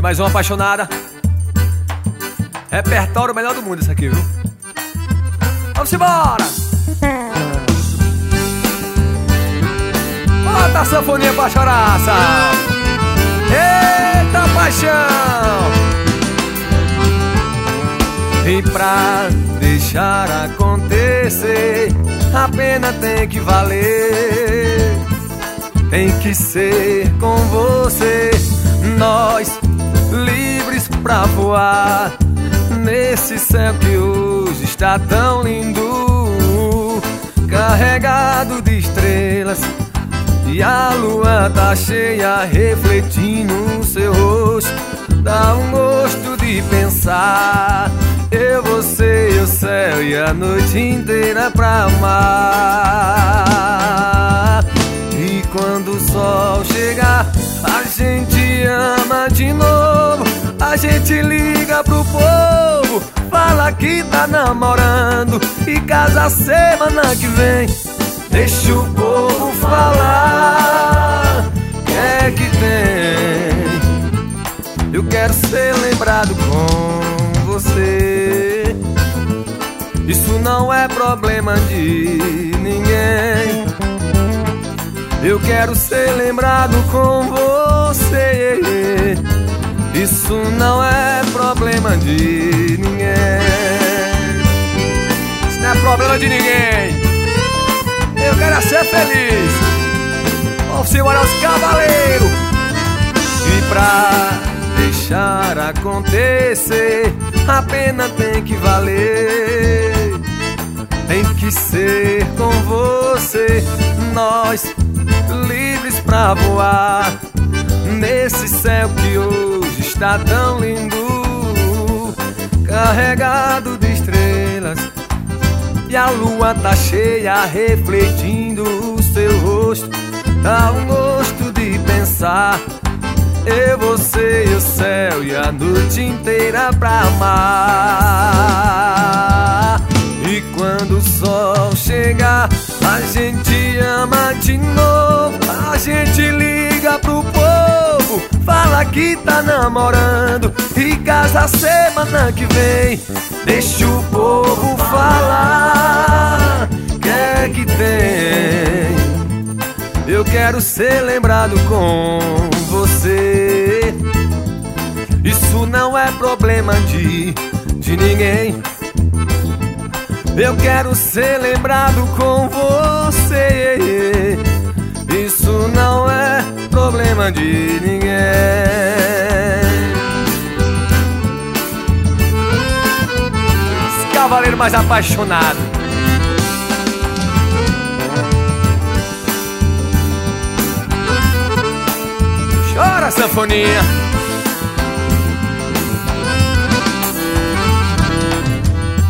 mais uma apaixonada. Repertório melhor do mundo isso aqui, viu? Vamos embora! Bota a sanfoninha pra choraça. Eita paixão! E pra deixar acontecer, a pena tem que valer. Tem que ser com você, nós livres pra voar nesse céu que hoje está tão lindo, carregado de estrelas. E a lua tá cheia, refletindo o seu rosto. Dá um gosto de pensar, eu, você e o céu, e a noite inteira pra amar. E quando o sol chegar, a gente ama de novo. A gente liga pro povo, fala que tá namorando e casa semana que vem. Deixa o povo falar, que é que tem? Eu quero ser lembrado com você. Isso não é problema de ninguém. Eu quero ser lembrado com você. Isso não é problema de ninguém. Isso não é problema de ninguém. Eu quero ser feliz. Vamos embora aos cavaleiros. E pra deixar acontecer, a pena tem que valer. Tem que ser com você, nós livres pra voar nesse céu que hoje está tão lindo, carregado de estrelas. E a lua tá cheia, refletindo o seu rosto. Dá um gosto de pensar, eu, você e o céu, e a noite inteira pra amar. E quando o sol chegar, a gente ama de novo. A gente liga pro povo, fala que tá namorando e casa semana que vem. Deixa o povo falar, que é que tem? Eu quero ser lembrado com você. Isso não é problema de ninguém. Eu quero ser lembrado com você. Isso não é problema de ninguém. Esse cavaleiro mais apaixonado. Chora, sanfoninha.